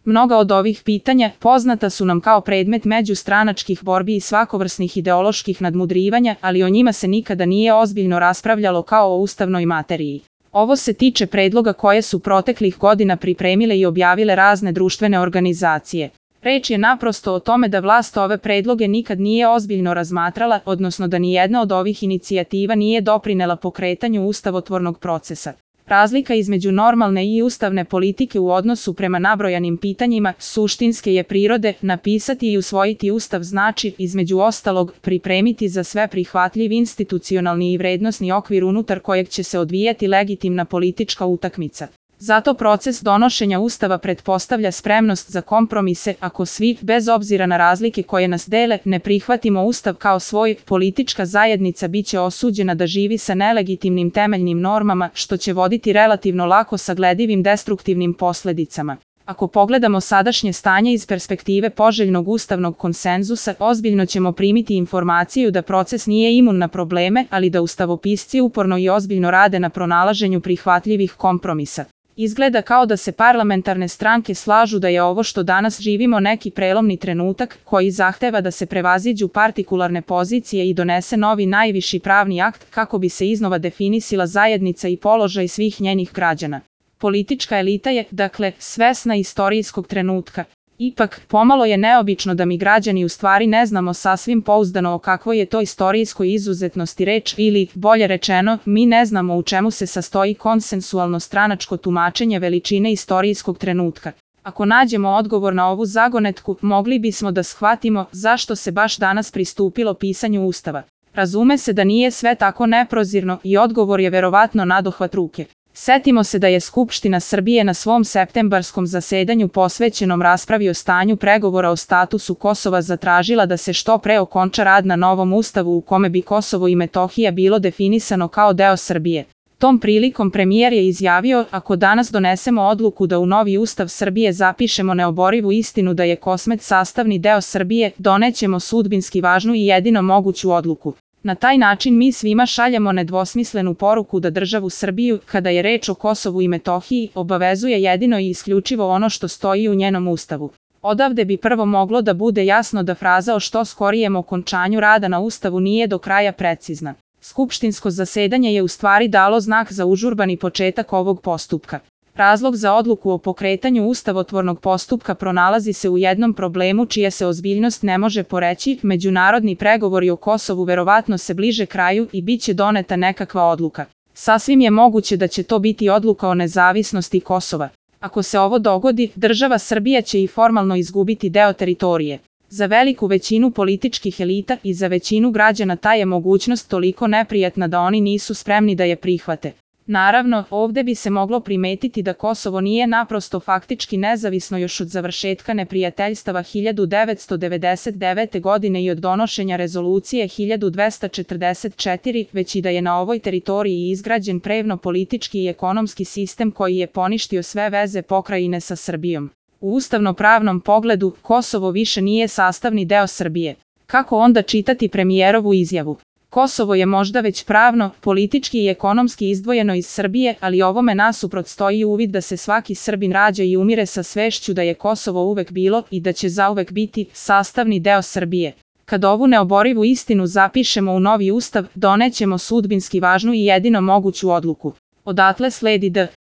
Mnoga od ovih pitanja poznata su nam kao predmet međustranačkih borbi i svakovrsnih ideoloških nadmudrivanja, ali o njima se nikada nije ozbiljno raspravljalo kao o ustavnoj materiji. Ovo se tiče predloga koje su proteklih godina pripremile i objavile razne društvene organizacije. Reč je naprosto o tome da vlast ove predloge nikad nije ozbiljno razmatrala, odnosno da nijedna od ovih inicijativa nije doprinela pokretanju ustavotvornog procesa. Razlika između normalne i ustavne politike u odnosu prema nabrojanim pitanjima suštinske je prirode. Napisati i usvojiti ustav znači, između ostalog, pripremiti za sve prihvatljiv institucionalni i vrednosni okvir unutar kojeg će se odvijati legitimna politička utakmica. Zato proces donošenja ustava pretpostavlja spremnost za kompromise. Ako svi, bez obzira na razlike koje nas dele, ne prihvatimo ustav kao svoj, politička zajednica biće osuđena da živi sa nelegitimnim temeljnim normama, što će voditi relativno lako sagledivim destruktivnim posledicama. Ako pogledamo sadašnje stanje iz perspektive poželjnog ustavnog konsenzusa, ozbiljno ćemo primiti informaciju da proces nije imun na probleme, ali da ustavopisci uporno i ozbiljno rade na pronalaženju prihvatljivih kompromisa. Izgleda kao da se parlamentarne stranke slažu da je ovo što danas živimo neki prelomni trenutak koji zahteva da se prevaziđu partikularne pozicije i donese novi najviši pravni akt kako bi se iznova definisila zajednica i položaj svih njenih građana. Politička elita je, dakle, svesna istorijskog trenutka. Ipak, pomalo je neobično da mi građani u stvari ne znamo sasvim pouzdano o kakvoj je to istorijskoj izuzetnosti reč ili, bolje rečeno, mi ne znamo u čemu se sastoji konsensualno stranačko tumačenje veličine istorijskog trenutka. Ako nađemo odgovor na ovu zagonetku, mogli bismo da shvatimo zašto se baš danas pristupilo pisanju ustava. Razume se da nije sve tako neprozirno i odgovor je verovatno nadohvat ruke. Setimo se da je Skupština Srbije na svom septembarskom zasedanju posvećenom raspravi o stanju pregovora o statusu Kosova zatražila da se što pre okonča rad na novom ustavu u kome bi Kosovo i Metohija bilo definisano kao deo Srbije. Tom prilikom premijer je izjavio: ako danas donesemo odluku da u novi ustav Srbije zapišemo neoborivu istinu da je Kosmet sastavni deo Srbije, donećemo sudbinski važnu i jedino moguću odluku. Na taj način mi svima šaljemo nedvosmislenu poruku da državu Srbiju, kada je reč o Kosovu i Metohiji, obavezuje jedino i isključivo ono što stoji u njenom ustavu. Odavde bi prvo moglo da bude jasno da fraza o što skorijem okončanju rada na ustavu nije do kraja precizna. Skupštinsko zasedanje je u stvari dalo znak za užurbani početak ovog postupka. Razlog za odluku o pokretanju ustavotvornog postupka pronalazi se u jednom problemu čija se ozbiljnost ne može poreći. Međunarodni pregovori o Kosovu verovatno se bliže kraju i bit će doneta nekakva odluka. Sasvim je moguće da će to biti odluka o nezavisnosti Kosova. Ako se ovo dogodi, država Srbija će i formalno izgubiti deo teritorije. Za veliku većinu političkih elita i za većinu građana ta je mogućnost toliko neprijatna da oni nisu spremni da je prihvate. Naravno, ovde bi se moglo primetiti da Kosovo nije naprosto faktički nezavisno još od završetka neprijateljstava 1999. godine i od donošenja rezolucije 1244, već i da je na ovoj teritoriji izgrađen prevno-politički i ekonomski sistem koji je poništio sve veze pokrajine sa Srbijom. U ustavno-pravnom pogledu, Kosovo više nije sastavni deo Srbije. Kako onda čitati premijerovu izjavu? Kosovo je možda već pravno, politički i ekonomski izdvojeno iz Srbije, ali ovome nasuprot stoji uvid da se svaki Srbin rađa i umire sa svešću da je Kosovo uvek bilo i da će zauvek biti sastavni deo Srbije. Kad ovu neoborivu istinu zapišemo u novi ustav, donećemo sudbinski važnu i jedino moguću odluku. Odatle sledi